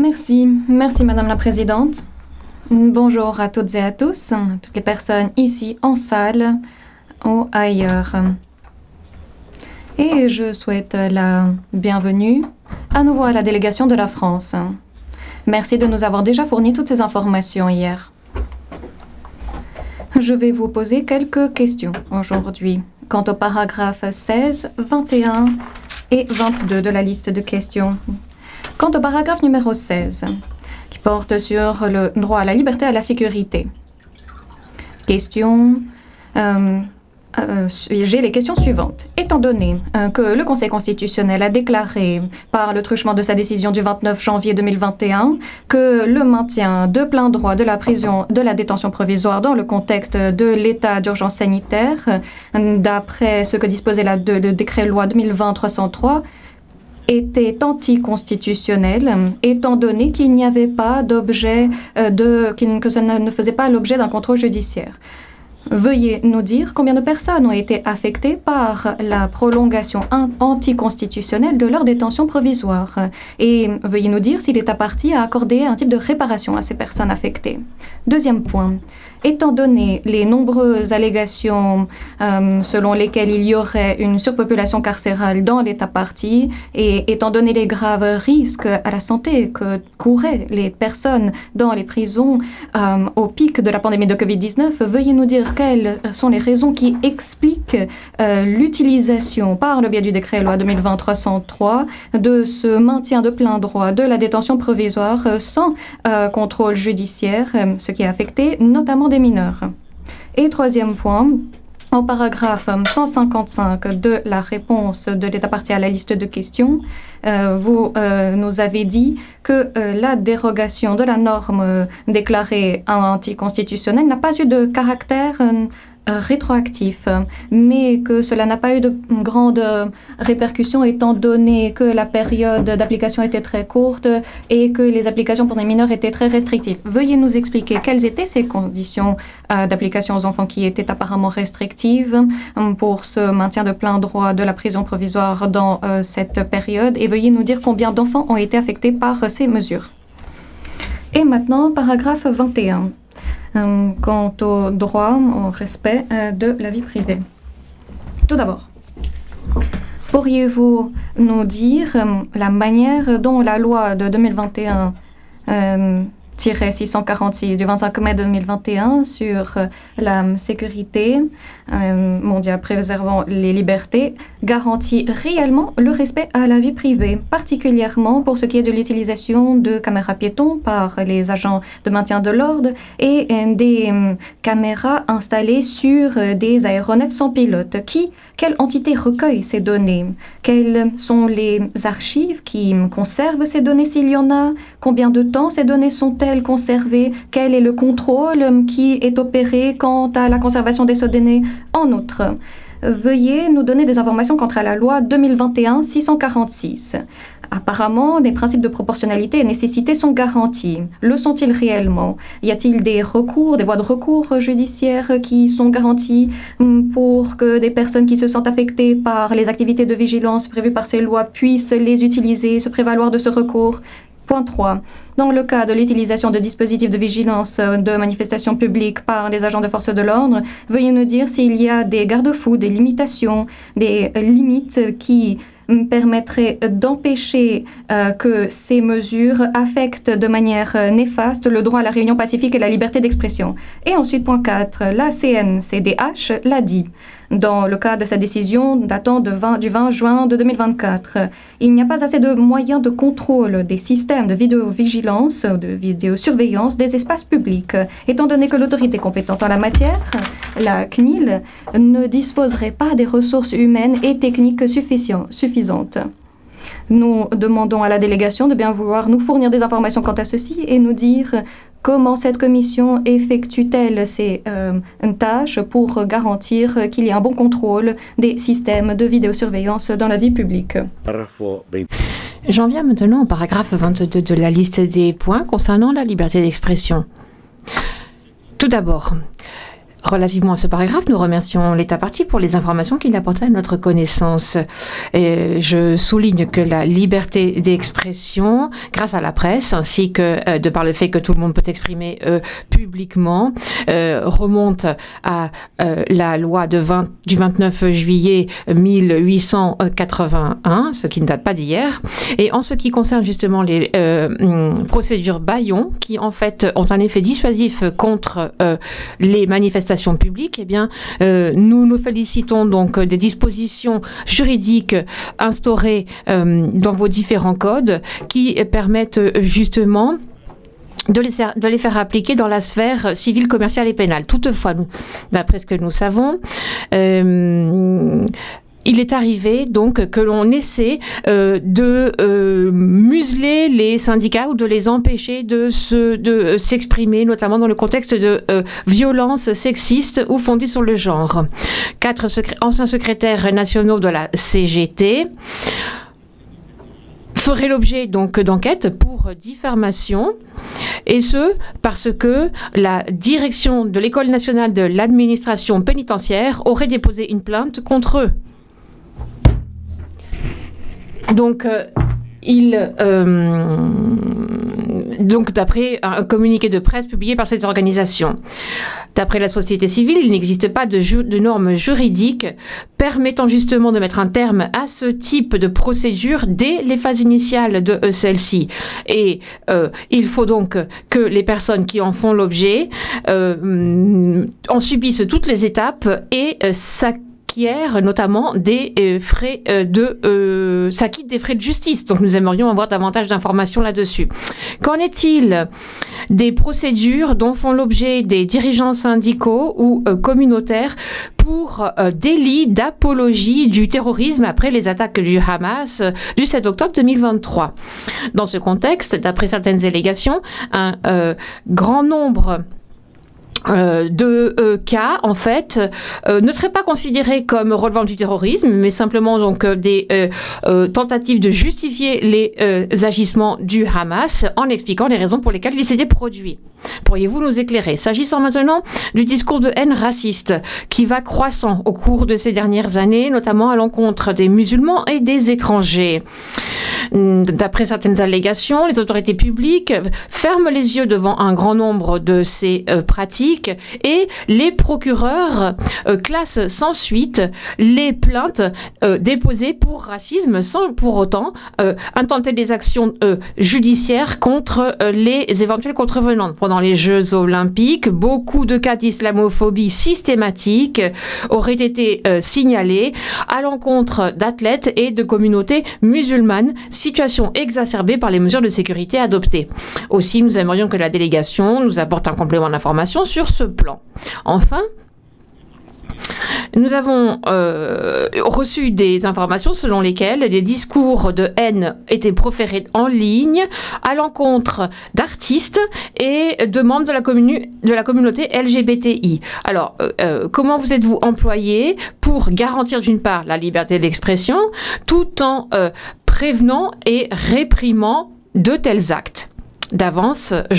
Merci Madame la Présidente. Bonjour à toutes et à tous, toutes les personnes ici en salle ou ailleurs. Et je souhaite la bienvenue à nouveau à la délégation de la France. Merci de nous avoir déjà fourni toutes ces informations hier. Je vais vous poser quelques questions aujourd'hui quant aux paragraphes 16, 21 et 22 de la liste de questions. Quant au paragraphe numéro 16, qui porte sur le droit à la liberté et à la sécurité. J'ai les questions suivantes. Étant donné que le Conseil constitutionnel a déclaré par le truchement de sa décision du 29 janvier 2021 que le maintien de plein droit de la détention provisoire dans le contexte de l'état d'urgence sanitaire, d'après ce que disposait le décret loi 2020-303, était anticonstitutionnel, étant donné qu'il n'y avait pas d'objet que ça ne faisait pas l'objet d'un contrôle judiciaire. Veuillez nous dire combien de personnes ont été affectées par la prolongation anticonstitutionnelle de leur détention provisoire. Et veuillez nous dire s'il est apparti à accorder un type de réparation à ces personnes affectées. Deuxième point. Étant donné les nombreuses allégations selon lesquelles il y aurait une surpopulation carcérale dans l'État partie et étant donné les graves risques à la santé que couraient les personnes dans les prisons au pic de la pandémie de COVID-19, veuillez nous dire quelles sont les raisons qui expliquent l'utilisation par le biais du décret loi 2020-303 de ce maintien de plein droit de la détention provisoire sans contrôle judiciaire, ce qui a affecté notamment des mineurs. Et troisième point, au paragraphe 155 de la réponse de l'État partie à la liste de questions, vous nous avez dit que la dérogation de la norme déclarée anticonstitutionnelle n'a pas eu de caractère rétroactif, mais que cela n'a pas eu de grandes répercussions étant donné que la période d'application était très courte et que les applications pour les mineurs étaient très restrictives. Veuillez nous expliquer quelles étaient ces conditions d'application aux enfants qui étaient apparemment restrictives pour ce maintien de plein droit de la prison provisoire dans cette période et veuillez nous dire combien d'enfants ont été affectés par ces mesures. Et maintenant, paragraphe 21. Quant au droit au respect de la vie privée. Tout d'abord, pourriez-vous nous dire la manière dont la loi de 2021-646 du 25 mai 2021 sur la sécurité mondiale préservant les libertés garantit réellement le respect à la vie privée, particulièrement pour ce qui est de l'utilisation de caméras piétons par les agents de maintien de l'ordre et des caméras installées sur des aéronefs sans pilote. Quelle entité recueille ces données? Quelles sont les archives qui conservent ces données s'il y en a? Combien de temps ces données sont-elles conservées? Quel est le contrôle qui est opéré quant à la conservation de ces données? En outre, veuillez nous donner des informations quant à la loi 2021-646. Apparemment, des principes de proportionnalité et nécessité sont garantis. Le sont-ils réellement? Y a-t-il des recours, des voies de recours judiciaires qui sont garanties pour que des personnes qui se sentent affectées par les activités de vigilance prévues par ces lois puissent les utiliser, se prévaloir de ce recours? Point 3. Dans le cas de l'utilisation de dispositifs de vigilance de manifestations publiques par les agents de force de l'ordre, veuillez nous dire s'il y a des garde-fous, des limitations, des limites qui permettraient d'empêcher que ces mesures affectent de manière néfaste le droit à la réunion pacifique et la liberté d'expression. Et ensuite, point 4, la CNCDH l'a dit dans le cas de sa décision datant du 20 juin de 2024. Il n'y a pas assez de moyens de contrôle des systèmes de vidéovigilance, de vidéosurveillance des espaces publics, étant donné que l'autorité compétente en la matière, la CNIL, ne disposerait pas des ressources humaines et techniques suffisantes. Nous demandons à la délégation de bien vouloir nous fournir des informations quant à ceci et nous dire comment cette commission effectue-t-elle ses tâches pour garantir qu'il y ait un bon contrôle des systèmes de vidéosurveillance dans la vie publique. J'en viens maintenant au paragraphe 22 de la liste des points concernant la liberté d'expression. Tout d'abord, Relativement à ce paragraphe, nous remercions l'État partie pour les informations qu'il apportait à notre connaissance. Et je souligne que la liberté d'expression, grâce à la presse, ainsi que de par le fait que tout le monde peut s'exprimer publiquement, remonte à la loi du 29 juillet 1881, ce qui ne date pas d'hier. Et en ce qui concerne justement les procédures bâillons, qui en fait ont un effet dissuasif contre les manifestations publiques, eh bien, nous nous félicitons donc des dispositions juridiques instaurées dans vos différents codes qui permettent justement de les faire appliquer dans la sphère civile, commerciale et pénale. Toutefois, d'après ce que nous savons, il est arrivé donc que l'on essaie de museler les syndicats ou de les empêcher de s'exprimer, notamment dans le contexte de violences sexistes ou fondées sur le genre. 4 anciens secrétaires nationaux de la CGT ferait l'objet donc d'enquêtes pour diffamation, et ce parce que la direction de l'École nationale de l'administration pénitentiaire aurait déposé une plainte contre eux. Donc, donc, d'après un communiqué de presse publié par cette organisation. D'après la société civile, il n'existe pas de normes juridiques permettant justement de mettre un terme à ce type de procédure dès les phases initiales de celle-ci. Et il faut donc que les personnes qui en font l'objet en subissent toutes les étapes et s'acquièrent notamment des frais s'acquittent des frais de justice. Donc nous aimerions avoir davantage d'informations là-dessus. Qu'en est-il des procédures dont font l'objet des dirigeants syndicaux ou communautaires pour délit d'apologie du terrorisme après les attaques du Hamas du 7 octobre 2023? Dans ce contexte, d'après certaines allégations, un grand nombre de cas, en fait, ne seraient pas considérés comme relevant du terrorisme, mais simplement donc des tentatives de justifier les agissements du Hamas en expliquant les raisons pour lesquelles il s'était produit. Pourriez-vous nous éclairer? S'agissant maintenant du discours de haine raciste qui va croissant au cours de ces dernières années, notamment à l'encontre des musulmans et des étrangers. D'après certaines allégations, les autorités publiques ferment les yeux devant un grand nombre de ces pratiques et les procureurs classent sans suite les plaintes déposées pour racisme sans pour autant intenter des actions judiciaires contre les éventuels contrevenants. Pendant les Jeux olympiques, beaucoup de cas d'islamophobie systématique auraient été signalés à l'encontre d'athlètes et de communautés musulmanes, situation exacerbée par les mesures de sécurité adoptées. Aussi, nous aimerions que la délégation nous apporte un complément d'information sur ce plan. Enfin, nous avons reçu des informations selon lesquelles des discours de haine étaient proférés en ligne à l'encontre d'artistes et de membres de la communauté LGBTI. Alors, comment vous êtes-vous employé pour garantir d'une part la liberté d'expression tout en prévenant et réprimant de tels actes? D'avance,